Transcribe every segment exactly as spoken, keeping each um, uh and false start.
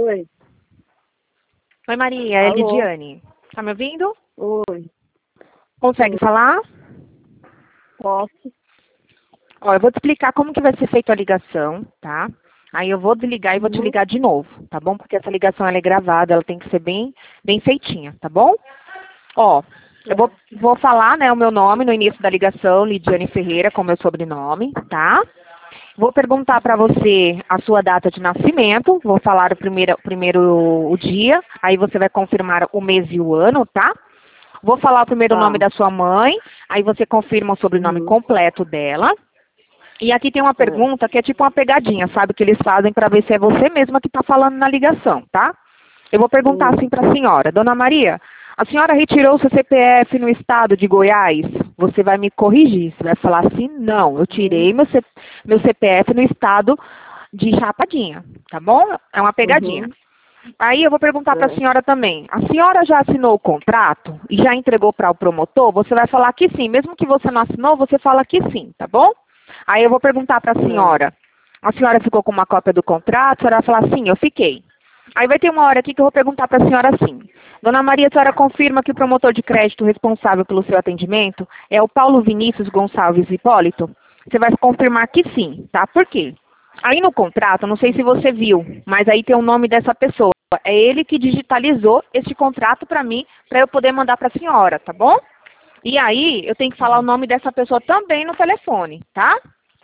Oi. Oi, Maria, é Alô? Lidiane. Tá me ouvindo? Oi. Consegue Oi. falar? Posso? Ó, eu vou te explicar como que vai ser feita a ligação, tá? Aí eu vou desligar e vou te Uhum. ligar de novo, tá bom? Porque essa ligação ela é gravada, ela tem que ser bem, bem feitinha, tá bom? Ó, eu vou, vou falar, né, o meu nome no início da ligação, Lidiane Ferreira, com meu sobrenome, tá? Vou perguntar para você a sua data de nascimento, vou falar o primeiro, primeiro o dia, aí você vai confirmar o mês e o ano, tá? Vou falar o primeiro Tá. nome da sua mãe, aí você confirma o sobrenome Uhum. completo dela. E aqui tem uma É. pergunta que é tipo uma pegadinha, sabe? Que eles fazem para ver se é você mesma que está falando na ligação, tá? Eu vou perguntar Hum. assim para a senhora. Dona Maria, a senhora retirou seu C P F no estado de Goiás? Você vai me corrigir. Você vai falar assim, não, eu Uhum. tirei meu, C- meu C P F no estado de Chapadinha, tá bom? É uma pegadinha. Uhum. Aí eu vou perguntar para a É. senhora também. A senhora já assinou o contrato e já entregou para o promotor? Você vai falar que sim. Mesmo que você não assinou, você fala que sim, tá bom? Aí eu vou perguntar para a É. senhora. A senhora ficou com uma cópia do contrato? A senhora vai falar sim, eu fiquei. Aí vai ter uma hora aqui que eu vou perguntar para a senhora assim. Dona Maria, a senhora confirma que o promotor de crédito responsável pelo seu atendimento é o Paulo Vinícius Gonçalves Hipólito? Você vai confirmar que sim, tá? Por quê? Aí no contrato, não sei se você viu, mas aí tem o nome dessa pessoa. É ele que digitalizou esse contrato para mim, para eu poder mandar para a senhora, tá bom? E aí eu tenho que falar o nome dessa pessoa também no telefone, tá?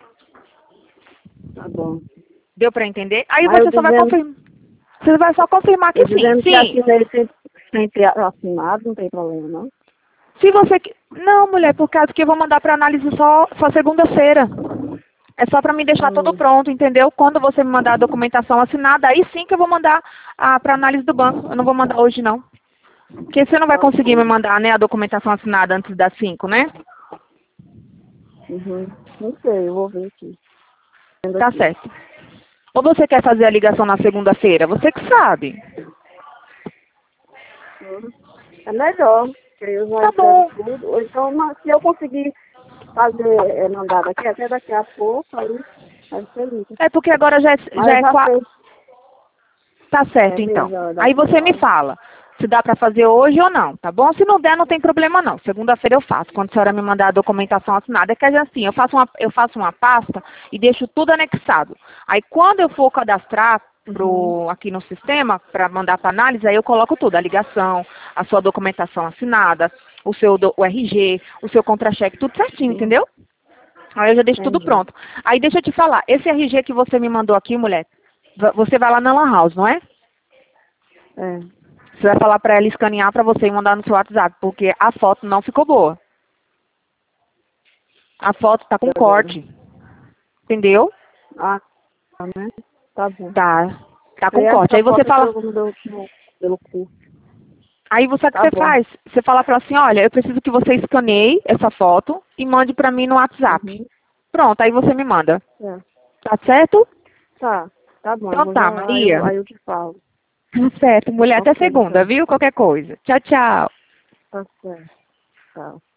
Tá bom. Deu para entender? Aí Mas eu você só vai dizendo, confirmar. Você vai só confirmar que eu sim. dizendo que Sim. assinei sem, sem ter assinado, não tem problema, não? Se você. que- Não, mulher, por causa que eu vou mandar para análise só, só segunda-feira. É só para me deixar tudo Hum. pronto, entendeu? Quando você me mandar a documentação assinada, aí sim que eu vou mandar para análise do banco. Eu não vou mandar hoje, não. Porque você não vai Tá conseguir me bom. mandar, né, a documentação assinada antes das cinco, né? Uhum. Não sei, eu vou ver aqui. Vendo Tá aqui. certo. Ou você quer fazer a ligação na segunda-feira? Você que sabe. Uhum. É melhor, porque eu já Tá entrego bom. tudo. Ou então, mas se eu conseguir fazer, é, mandar daqui até daqui a pouco, aí vai ser lindo. É porque agora já é, já Mas é já qua- fez, Tá é, certo, então. fez a Aí daqui você me quase. fala se dá para fazer hoje ou não, tá bom? Se não der, não tem problema não. Segunda-feira eu faço. Quando a senhora me mandar a documentação assinada, é que é assim, eu faço uma, eu faço uma pasta e deixo tudo anexado. Aí quando eu for cadastrar Uhum. pro, aqui no sistema para mandar para análise, aí eu coloco tudo, a ligação, a sua documentação assinada, o seu do- o R G, o seu contra-cheque, tudo certinho, Uhum. entendeu? Aí eu já deixo tudo Entendi. pronto. Aí deixa eu te falar, esse R G que você me mandou aqui, mulher, va- você vai lá na Lan House, não é? É. Você vai falar para ela escanear para você e mandar no seu WhatsApp, porque a foto não ficou boa. A foto tá com Agora. corte, entendeu? Ah, tá, né? Tá bom. Tá, tá Aí com corte. essa Aí você foto que fala, eu vou dar no- pelo curso. aí você o que Tá você bom. faz? Você fala para ela assim, olha, eu preciso que você escaneie essa foto e mande para mim no WhatsApp. Uhum. Pronto, aí você me manda. É. Tá certo? Tá. Tá bom, eu Então vou tá, já, aí eu, Maria. aí eu te falo. Tá certo, mulher, até Ok, segunda, então. viu? Qualquer coisa. Tchau, tchau. Tá certo. Tchau.